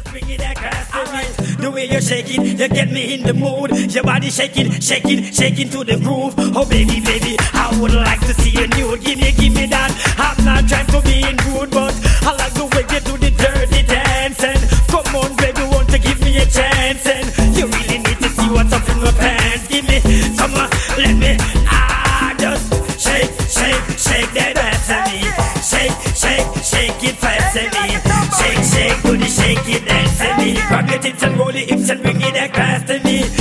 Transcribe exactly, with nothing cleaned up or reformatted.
bring it across to me. The way you shake it, you get me in the mood. Your body shaking, shaking, shaking to the groove. Oh baby, baby, I would like to see you nude. Give me, give me that. I'm not trying to be in rude, but I like the way you do the dirty dancing. Come on, baby, won't you give me a chance? And you really need to see what's up in my pants. Give me some, uh, let me, ah, just shake, shake, shake that ass to me. Shake, shake, shake it fast to me. Shake, shake, do the shake it dance to me. Grab your tits and roll your hips and bring it across to me.